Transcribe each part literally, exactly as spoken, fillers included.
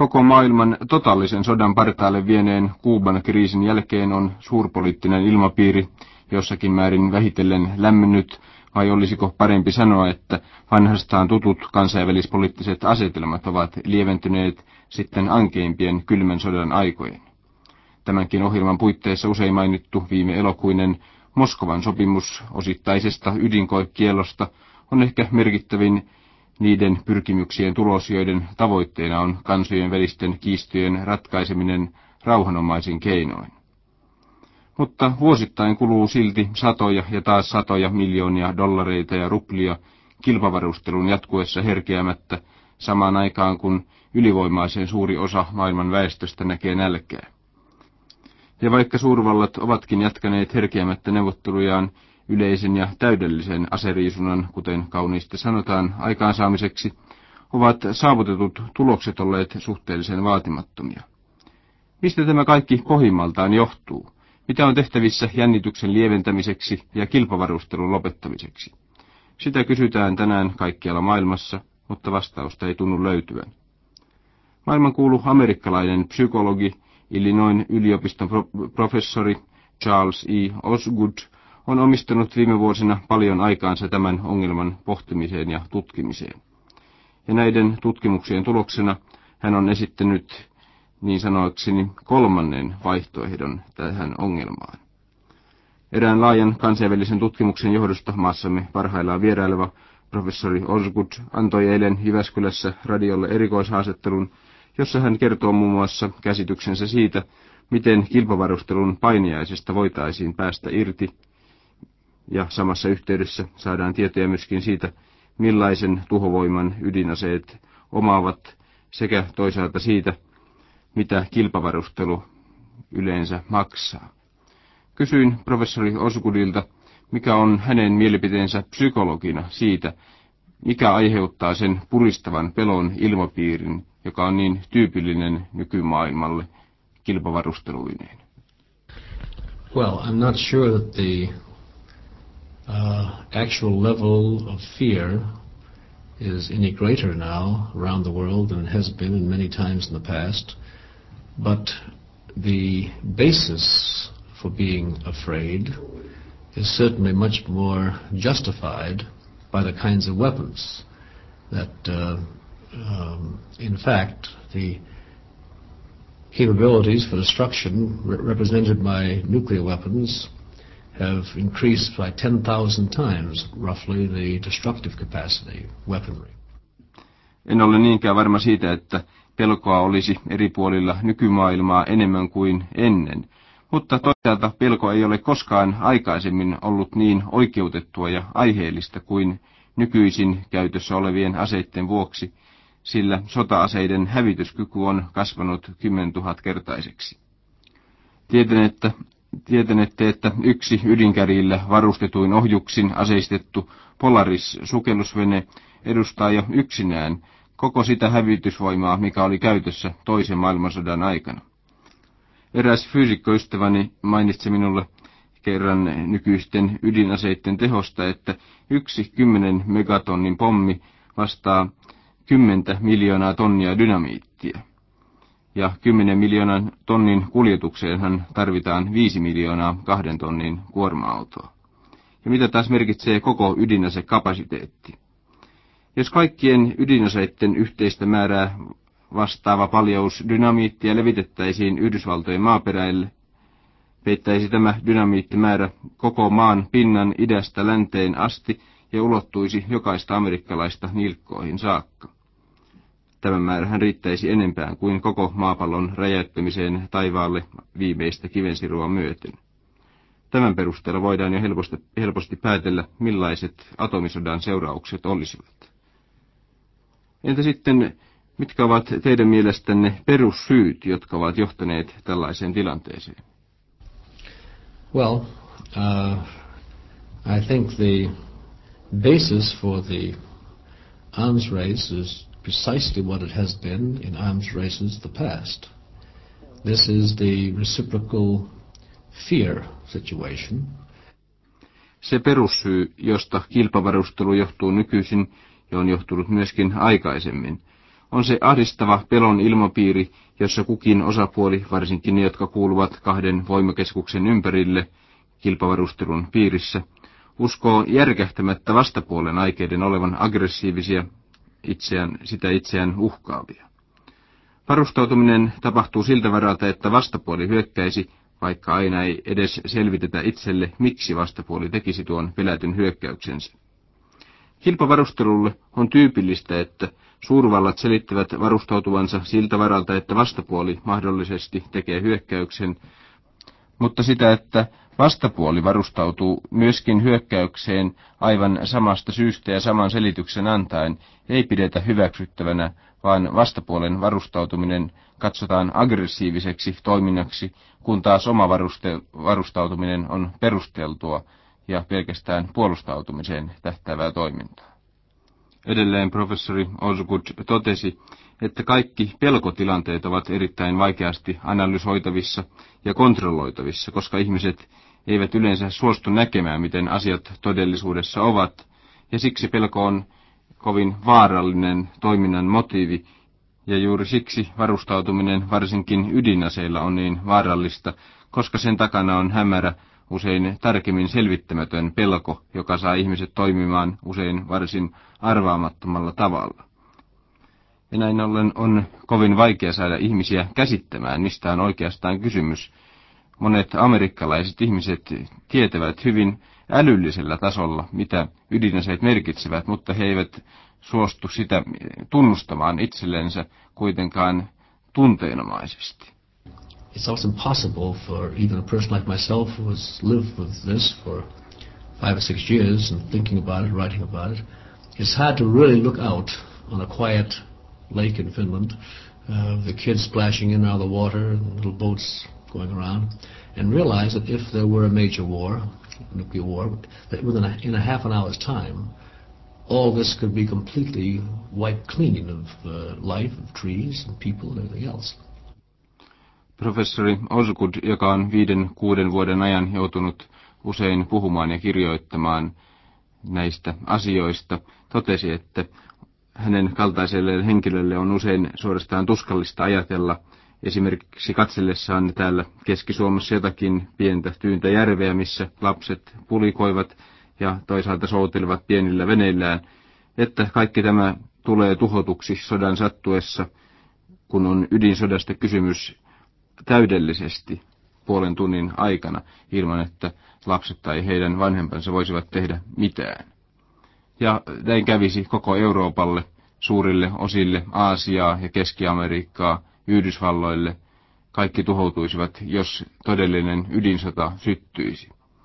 Koko maailman totaalisen sodan partaalle vieneen Kuuban kriisin jälkeen on suurpoliittinen ilmapiiri jossakin määrin vähitellen lämmennyt, vai olisiko parempi sanoa, että vanhastaan tutut kansainvälispoliittiset asetelmat ovat lieventyneet sitten ankeimpien kylmän sodan aikojen. Tämänkin ohjelman puitteissa usein mainittu viime elokuinen Moskovan sopimus osittaisesta ydinkoekielosta on ehkä merkittävin niiden pyrkimyksien tulos, joiden tavoitteena on kansojen välisten kiistojen ratkaiseminen rauhanomaisin keinoin. Mutta vuosittain kuluu silti satoja ja taas satoja miljoonia dollareita ja ruplia kilpavarustelun jatkuessa herkeämättä samaan aikaan, kun ylivoimaisen suuri osa maailman väestöstä näkee nälkää. Ja vaikka suurvallat ovatkin jatkaneet herkeämättä neuvottelujaan yleisen ja täydellisen aseriisunnan, kuten kauniisti sanotaan, aikaansaamiseksi, ovat saavutetut tulokset olleet suhteellisen vaatimattomia. Mistä tämä kaikki pohjimmaltaan johtuu? Mitä on tehtävissä jännityksen lieventämiseksi ja kilpavarustelun lopettamiseksi? Sitä kysytään tänään kaikkialla maailmassa, mutta vastausta ei tunnu löytyvän. Maailmankuulu amerikkalainen psykologi, Illinoisin yliopiston professori Charles E. Osgood on omistanut viime vuosina paljon aikaansa tämän ongelman pohtimiseen ja tutkimiseen. Ja näiden tutkimuksien tuloksena hän on esittänyt niin sanoakseni kolmannen vaihtoehdon tähän ongelmaan. Erään laajan kansainvälisen tutkimuksen johdosta maassamme parhaillaan vieraileva professori Osgood antoi eilen Jyväskylässä radiolle erikoishaastattelun, jossa hän kertoo muun muassa käsityksensä siitä, miten kilpavarustelun painiaisesta voitaisiin päästä irti, ja samassa yhteydessä saadaan tietoja myöskin siitä, millaisen tuhovoiman ydinaseet omaavat, sekä toisaalta siitä, mitä kilpavarustelu yleensä maksaa. Kysyin professori Osgoodilta, mikä on hänen mielipiteensä psykologina siitä, mikä aiheuttaa sen puristavan pelon ilmapiirin, joka on niin tyypillinen nykymaailmalle kilpavarusteluineen. Well, I'm not sure that the uh, actual level of fear is any greater now around the world than it has been in many times in the past. But the basis for being afraid is certainly much more justified by the kinds of weapons that, uh, um, in fact, the capabilities for destruction re- represented by nuclear weapons have increased by ten thousand times, roughly, the destructive capacity weaponry. En ole niinkään varma siitä, että pelkoa olisi eri puolilla nykymaailmaa enemmän kuin ennen, mutta toisaalta pelko ei ole koskaan aikaisemmin ollut niin oikeutettua ja aiheellista kuin nykyisin käytössä olevien aseiden vuoksi, sillä sota-aseiden hävityskyky on kasvanut kymmentuhatkertaiseksi. Tietänette, tietänette, että yksi ydinkärjillä varustetuin ohjuksin aseistettu Polaris-sukellusvene edustaa jo yksinään koko sitä hävitysvoimaa, mikä oli käytössä toisen maailmansodan aikana. Eräs fyysikkoystäväni mainitsi minulle kerran nykyisten ydinaseiden tehosta, että yksi kymmenen megatonnin pommi vastaa kymmentä miljoonaa tonnia dynamiittia. Ja kymmenen miljoonan tonnin kuljetukseenhan tarvitaan viisi miljoonaa kahden tonnin kuorma-autoa. Ja mitä taas merkitsee koko ydinasekapasiteetti? Jos kaikkien ydinaseiden yhteistä määrää vastaava paljous dynamiittia levitettäisiin Yhdysvaltojen maaperäille, peittäisi tämä dynamiittimäärä koko maan pinnan idästä länteen asti ja ulottuisi jokaista amerikkalaista nilkkoihin saakka. Tämä määrähän riittäisi enempään kuin koko maapallon räjäyttämiseen taivaalle viimeistä kivensirua myöten. Tämän perusteella voidaan jo helposti, helposti päätellä, millaiset atomisodan seuraukset olisivat. Entä sitten, mitkä ovat teidän mielestänne perussyyt, jotka ovat johtaneet tällaiseen tilanteeseen? Well, uh, I think the basis for the arms race is precisely what it has been in arms races of the past. This is the reciprocal fear situation. Se perussyy, josta kilpavarustelu johtuu nykyisin ja on johtunut myöskin aikaisemmin, on se ahdistava pelon ilmapiiri, jossa kukin osapuoli, varsinkin ne, jotka kuuluvat kahden voimakeskuksen ympärille kilpavarustelun piirissä, uskoo järkähtämättä vastapuolen aikeiden olevan aggressiivisia, itseään, sitä itseään uhkaavia. Varustautuminen tapahtuu siltä varalta, että vastapuoli hyökkäisi, vaikka aina ei edes selvitetä itselle, miksi vastapuoli tekisi tuon pelätyn hyökkäyksensä. Kilpavarustelulle on tyypillistä, että suurvallat selittävät varustautuvansa siltä varalta, että vastapuoli mahdollisesti tekee hyökkäyksen, mutta sitä, että vastapuoli varustautuu myöskin hyökkäykseen aivan samasta syystä ja saman selityksen antaen, ei pidetä hyväksyttävänä, vaan vastapuolen varustautuminen katsotaan aggressiiviseksi toiminnaksi, kun taas oma varuste- varustautuminen on perusteltua ja pelkästään puolustautumiseen tähtäävää toimintaa. Edelleen professori Osgood totesi, että kaikki pelkotilanteet ovat erittäin vaikeasti analysoitavissa ja kontrolloitavissa, koska ihmiset eivät yleensä suostu näkemään, miten asiat todellisuudessa ovat, ja siksi pelko on kovin vaarallinen toiminnan motiivi, ja juuri siksi varustautuminen varsinkin ydinaseilla on niin vaarallista, koska sen takana on hämärä, usein tarkemmin selvittämätön pelko, joka saa ihmiset toimimaan usein varsin arvaamattomalla tavalla. Ja näin ollen on kovin vaikea saada ihmisiä käsittämään, mistä on oikeastaan kysymys. Monet amerikkalaiset ihmiset tietävät hyvin älyllisellä tasolla, mitä ydinaseet merkitsevät, mutta he eivät suostu sitä tunnustamaan itsellensä kuitenkaan tunteenomaisesti. It's also impossible for even a person like myself who has lived with this for five or six years and thinking about it, writing about it. It's hard to really look out on a quiet lake in Finland, uh, the kids splashing in and out of the water and little boats going around, and realize that if there were a major war, nuclear war, that within a, in a half an hour's time, all this could be completely wiped clean of uh, life, of trees and people and everything else. Professori Osgood, joka on viiden, kuuden vuoden ajan joutunut usein puhumaan ja kirjoittamaan näistä asioista, totesi, että hänen kaltaiselle henkilölle on usein suorastaan tuskallista ajatella, esimerkiksi katsellessaan täällä Keski-Suomessa jotakin pientä tyyntä järveä, missä lapset pulikoivat ja toisaalta soutelevat pienillä veneillään, että kaikki tämä tulee tuhotuksi sodan sattuessa, kun on ydinsodasta kysymys, täydellisesti puolen tunnin aikana, ilman että lapset tai heidän vanhempansa voisivat tehdä mitään. Ja näin kävisi koko Euroopalle, suurille osille Aasiaa ja Keski-Amerikkaa, Yhdysvalloille. Kaikki tuhoutuisivat, jos todellinen ydinsota syttyisi.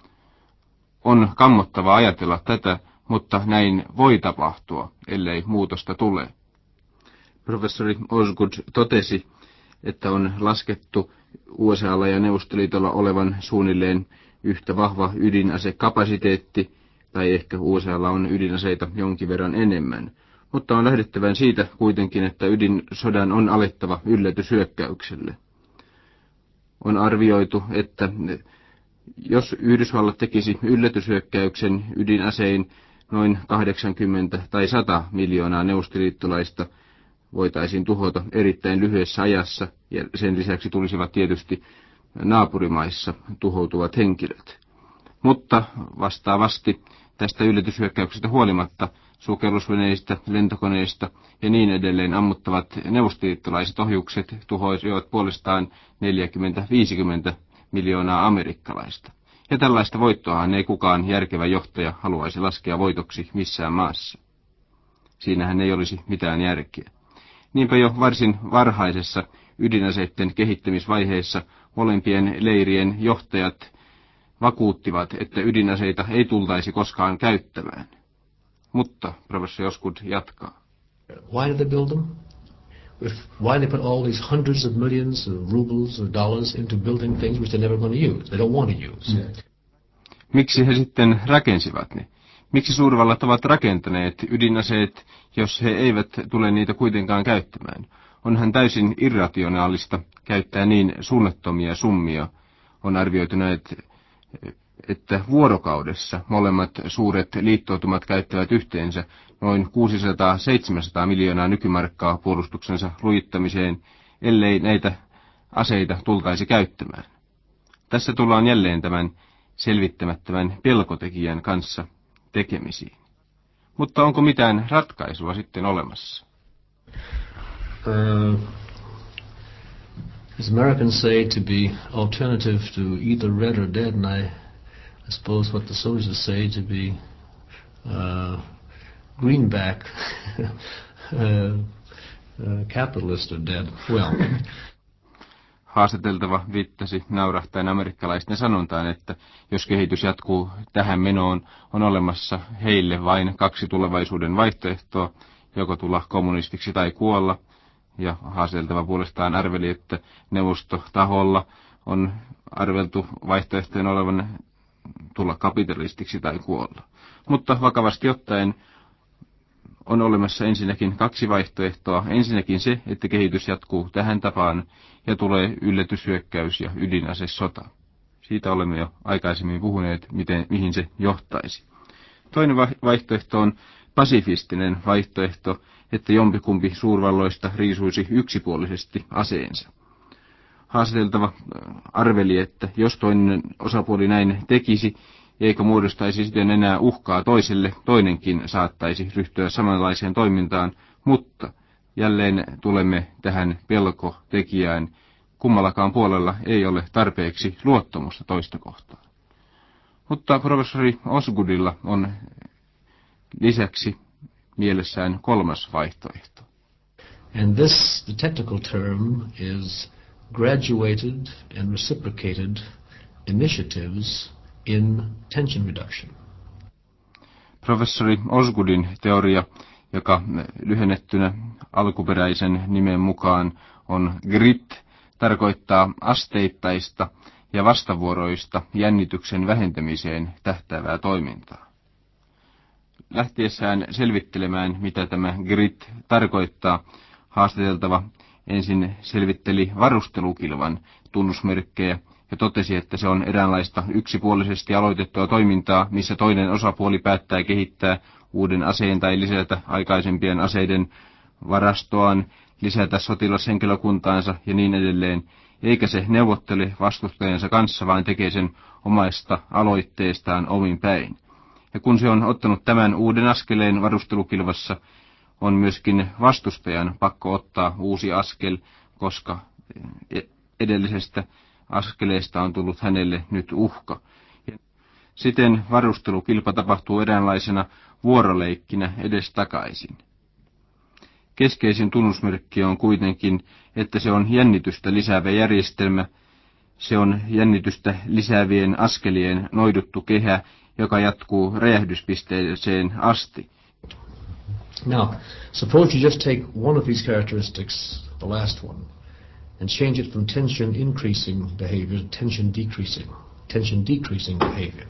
On kammottavaa ajatella tätä, mutta näin voi tapahtua, ellei muutosta tule. Professori Osgood totesi, että on laskettu U S A:lla ja Neuvostoliitolla olevan suunnilleen yhtä vahva ydinasekapasiteetti, tai ehkä U S A:lla on ydinaseita jonkin verran enemmän. Mutta on lähdettävä siitä kuitenkin, että ydinsodan on alettava yllätyshyökkäykselle. On arvioitu, että jos Yhdysvallat tekisi yllätyshyökkäyksen ydinasein, noin kahdeksankymmentä tai sata miljoonaa neuvostoliittolaista voitaisiin tuhota erittäin lyhyessä ajassa, ja sen lisäksi tulisivat tietysti naapurimaissa tuhoutuvat henkilöt. Mutta vastaavasti tästä yllätyshyökkäyksestä huolimatta sukellusveneistä, lentokoneista ja niin edelleen ammuttavat neuvostoliittolaiset ohjukset tuhoisivat puolestaan neljäkymmentä viisikymmentä miljoonaa amerikkalaista. Ja tällaista voittoahan ei kukaan järkevä johtaja haluaisi laskea voitoksi missään maassa. Siinähän ei olisi mitään järkeä. Niinpä jo varsin varhaisessa ydinaseiden kehittämisvaiheessa molempien leirien johtajat vakuuttivat, että ydinaseita ei tultaisi koskaan käyttämään. Mutta professori Osgood jatkaa. Why did they build them? If, why they put all these hundreds of millions of rubles or dollars into building things which they're never going to use? They don't want to use. Yeah. Miksi he sitten rakensivat ne? Miksi suurvallat ovat rakentaneet ydinaseet, jos he eivät tule niitä kuitenkaan käyttämään? Onhan täysin irrationaalista käyttää niin suunnattomia summia. On arvioitu näet, että vuorokaudessa molemmat suuret liittoutumat käyttävät yhteensä noin kuusisataa seitsemänsataa miljoonaa nykymarkkaa puolustuksensa lujittamiseen, ellei näitä aseita tultaisi käyttämään. Tässä tullaan jälleen tämän selvittämättömän pelkotekijän kanssa tekemisiin. Mutta onko mitään ratkaisua sitten olemassa? Uh, as Americans say, to be alternative to either red or dead, and I, I suppose what the soldiers say, to be uh, greenback, uh, uh, capitalist or dead. Well. Haastateltava viittasi naurahtaen amerikkalaisten sanontaan, että jos kehitys jatkuu tähän menoon, on olemassa heille vain kaksi tulevaisuuden vaihtoehtoa, joko tulla kommunistiksi tai kuolla. Ja haastateltava puolestaan arveli, että neuvostotaholla on arveltu vaihtoehtojen olevan tulla kapitalistiksi tai kuolla. Mutta vakavasti ottaen on olemassa ensinnäkin kaksi vaihtoehtoa. Ensinnäkin se, että kehitys jatkuu tähän tapaan ja tulee yllätyshyökkäys ja ydinasesota. Siitä olemme jo aikaisemmin puhuneet, miten, mihin se johtaisi. Toinen vaihtoehto on pasifistinen vaihtoehto, että jompikumpi suurvalloista riisuisi yksipuolisesti aseensa. Haastateltava arveli, että jos toinen osapuoli näin tekisi, eikä muodostaisi siten enää uhkaa toiselle, toinenkin saattaisi ryhtyä samanlaiseen toimintaan, mutta jälleen tulemme tähän pelkotekijään. Kummallakaan puolella ei ole tarpeeksi luottamusta toista kohtaan. Mutta professori Osgoodilla on lisäksi mielessään kolmas vaihtoehto. And this, the technical term, is graduated and reciprocated initiatives in tension reduction. Professori Osgoodin teoria, joka lyhennettynä alkuperäisen nimen mukaan on GRIT, tarkoittaa asteittaista ja vastavuoroista jännityksen vähentämiseen tähtäävää toimintaa. Lähtiessään selvittelemään, mitä tämä GRIT tarkoittaa, haastateltava ensin selvitteli varustelukilvan tunnusmerkkejä ja totesi, että se on eräänlaista yksipuolisesti aloitettua toimintaa, missä toinen osapuoli päättää kehittää uuden aseen tai lisätä aikaisempien aseiden varastoaan, lisätä sotilashenkilökuntaansa ja niin edelleen, eikä se neuvottele vastustajansa kanssa, vaan tekee sen omaista aloitteestaan omin päin. Ja kun se on ottanut tämän uuden askeleen varustelukilvassa, on myöskin vastustajan pakko ottaa uusi askel, koska edellisestä askeleesta on tullut hänelle nyt uhka. Siten varustelukilpa tapahtuu eräänlaisena vuoroleikkinä edestakaisin. Keskeisin tunnusmerkki on kuitenkin, että se on jännitystä lisäävä järjestelmä. Se on jännitystä lisäävien askelien noiduttu kehä, joka jatkuu räjähdyspisteeseen asti. Now, suppose you just take one of these characteristics, the last one, and change it from tension increasing behavior to tension decreasing, tension decreasing behavior.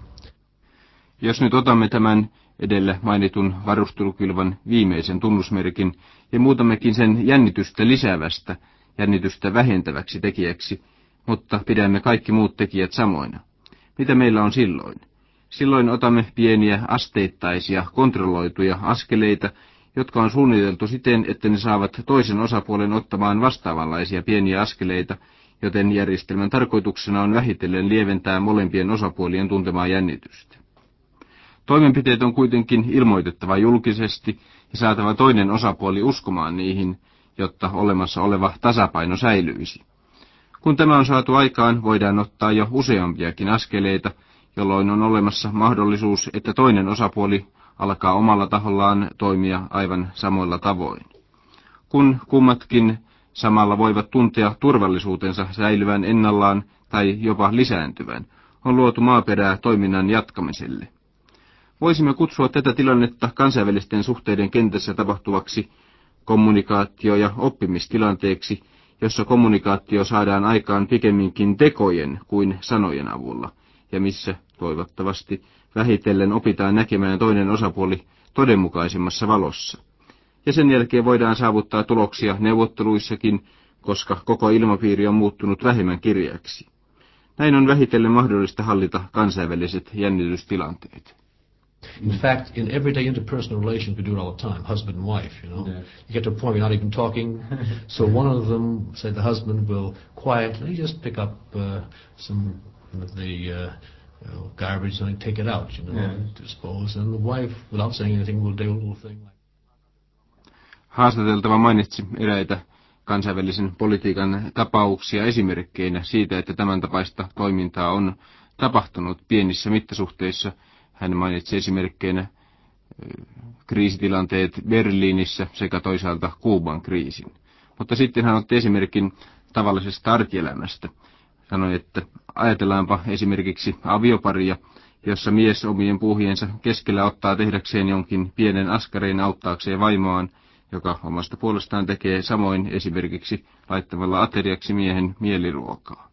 Jos nyt otamme tämän edellä mainitun varustelukilvan viimeisen tunnusmerkin ja muutammekin sen jännitystä lisäävästä, jännitystä vähentäväksi tekijäksi, mutta pidämme kaikki muut tekijät samoina. Mitä meillä on silloin? Silloin otamme pieniä asteittaisia kontrolloituja askeleita, jotka on suunniteltu siten, että ne saavat toisen osapuolen ottamaan vastaavanlaisia pieniä askeleita, joten järjestelmän tarkoituksena on vähitellen lieventää molempien osapuolien tuntemaa jännitystä. Toimenpiteet on kuitenkin ilmoitettava julkisesti ja saatava toinen osapuoli uskomaan niihin, jotta olemassa oleva tasapaino säilyisi. Kun tämä on saatu aikaan, voidaan ottaa jo useampiakin askeleita, jolloin on olemassa mahdollisuus, että toinen osapuoli alkaa omalla tahollaan toimia aivan samoilla tavoin. Kun kummatkin samalla voivat tuntea turvallisuutensa säilyvän ennallaan tai jopa lisääntyvän, on luotu maaperää toiminnan jatkamiselle. Voisimme kutsua tätä tilannetta kansainvälisten suhteiden kentässä tapahtuvaksi kommunikaatio- ja oppimistilanteeksi, jossa kommunikaatio saadaan aikaan pikemminkin tekojen kuin sanojen avulla, ja missä toivottavasti vähitellen opitaan näkemään toinen osapuoli todenmukaisemmassa valossa. Ja sen jälkeen voidaan saavuttaa tuloksia neuvotteluissakin, koska koko ilmapiiri on muuttunut vähemmän kirjaksi. Näin on vähitellen mahdollista hallita kansainväliset jännitystilanteet. In mm. fact, in everyday interpersonal relations, we do it all the time, husband and wife, you know. Yeah. You get to a point where you're not even talking. So one of them, say the husband, will quietly just pick up uh, some of the uh, you know, garbage and take it out, you know, yeah. and dispose. And the wife, without saying anything, will do a little thing like. Haastateltava mainitsi eräitä kansainvälisen politiikan tapauksia esimerkkeinä siitä, että tämän tapaista toimintaa on tapahtunut pienissä mittasuhteissa. Hän mainitsi esimerkkeinä kriisitilanteet Berliinissä sekä toisaalta Kuuban kriisin. Mutta sitten hän otti esimerkin tavallisesta arkielämästä. Sanoi, että ajatellaanpa esimerkiksi avioparia, jossa mies omien puuhiensa keskellä ottaa tehdäkseen jonkin pienen askareen auttaakseen vaimoaan, joka omasta puolestaan tekee samoin esimerkiksi laittamalla ateriaksi miehen mieliruokaa.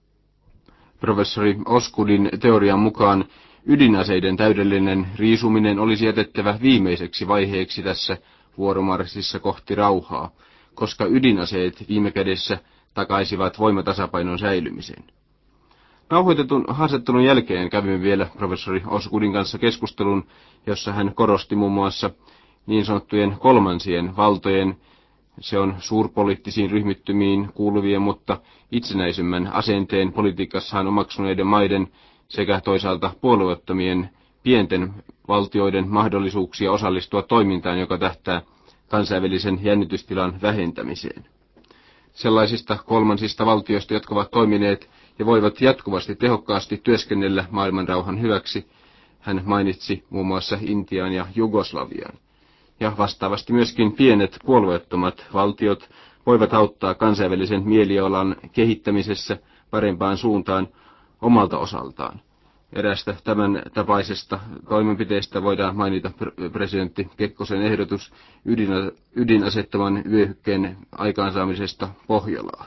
Professori Osgoodin teorian mukaan ydinaseiden täydellinen riisuminen olisi jätettävä viimeiseksi vaiheeksi tässä vuoromarssissa kohti rauhaa, koska ydinaseet viime kädessä takaisivat voimatasapainon säilymisen. Nauhoitetun haastattelun jälkeen kävimme vielä professori Osgoodin kanssa keskustelun, jossa hän korosti muun muassa niin sanottujen kolmansien valtojen, se on suurpoliittisiin ryhmittymiin kuuluvien, mutta itsenäisemmän asenteen politiikassaan omaksuneiden maiden sekä toisaalta puolueettomien pienten valtioiden mahdollisuuksia osallistua toimintaan, joka tähtää kansainvälisen jännitystilan vähentämiseen. Sellaisista kolmansista valtioista, jotka ovat toimineet ja voivat jatkuvasti tehokkaasti työskennellä maailmanrauhan hyväksi, hän mainitsi muun muassa Intian ja Jugoslavian. Ja vastaavasti myöskin pienet puolueettomat valtiot voivat auttaa kansainvälisen mielialan kehittämisessä parempaan suuntaan omalta osaltaan. Erästä tämän tapaisesta toimenpiteestä voidaan mainita presidentti Kekkosen ehdotus ydinasettoman vyöhykkeen aikaansaamisesta Pohjolaan.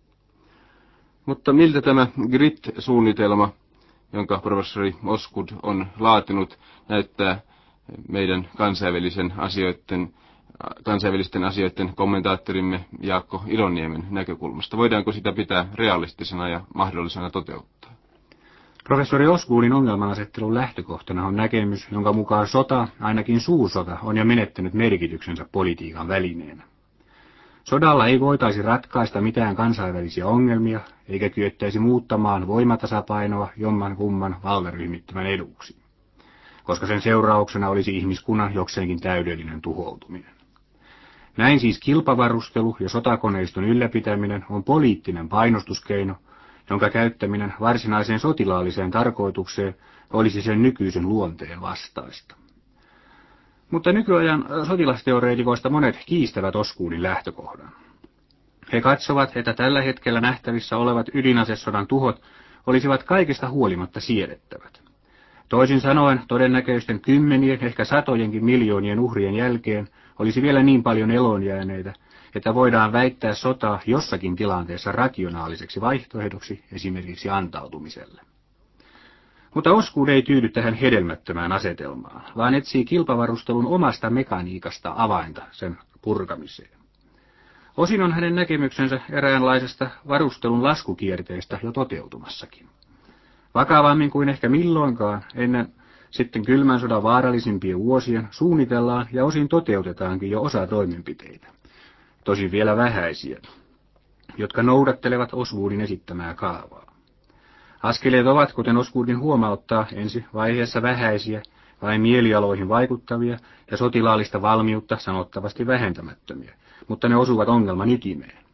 Mutta miltä tämä Grit-suunnitelma, jonka professori Osgood on laatinut, näyttää meidän kansainvälisen asioiden, kansainvälisten asioiden kommentaattorimme Jaakko Iloniemen näkökulmasta? Voidaanko sitä pitää realistisena ja mahdollisena toteuttaa? Professori Osgoodin ongelmanasettelun lähtökohtana on näkemys, jonka mukaan sota, ainakin suursota, on jo menettänyt merkityksensä politiikan välineenä. Sodalla ei voitaisi ratkaista mitään kansainvälisiä ongelmia, eikä kyettäisi muuttamaan voimatasapainoa jomman kumman valtaryhmittymän eduksi, koska sen seurauksena olisi ihmiskunnan jokseenkin täydellinen tuhoutuminen. Näin siis kilpavarustelu ja sotakoneiston ylläpitäminen on poliittinen painostuskeino, jonka käyttäminen varsinaiseen sotilaalliseen tarkoitukseen olisi sen nykyisen luonteen vastaista. Mutta nykyajan sotilasteoreetikoista monet kiistävät Osgoodin lähtökohdan. He katsovat, että tällä hetkellä nähtävissä olevat ydinasesodan tuhot olisivat kaikesta huolimatta siedettävät. Toisin sanoen, todennäköisten kymmenien, ehkä satojenkin miljoonien uhrien jälkeen olisi vielä niin paljon eloonjääneitä, että voidaan väittää sotaa jossakin tilanteessa rationaaliseksi vaihtoehdoksi esimerkiksi antautumiselle. Mutta Osgood ei tyydy tähän hedelmättömään asetelmaan, vaan etsii kilpavarustelun omasta mekaniikasta avainta sen purkamiseen. Osin on hänen näkemyksensä eräänlaisesta varustelun laskukierteestä jo toteutumassakin. Vakavammin kuin ehkä milloinkaan ennen sitten kylmän sodan vaarallisimpien vuosien suunnitellaan ja osin toteutetaankin jo osa toimenpiteitä, tosin vielä vähäisiä, jotka noudattelevat Osgoodin esittämää kaavaa. Askeleet ovat, kuten Osgoodin huomauttaa, ensi vaiheessa vähäisiä, vain mielialoihin vaikuttavia ja sotilaallista valmiutta sanottavasti vähentämättömiä, mutta ne osuvat ongelman ytimeen.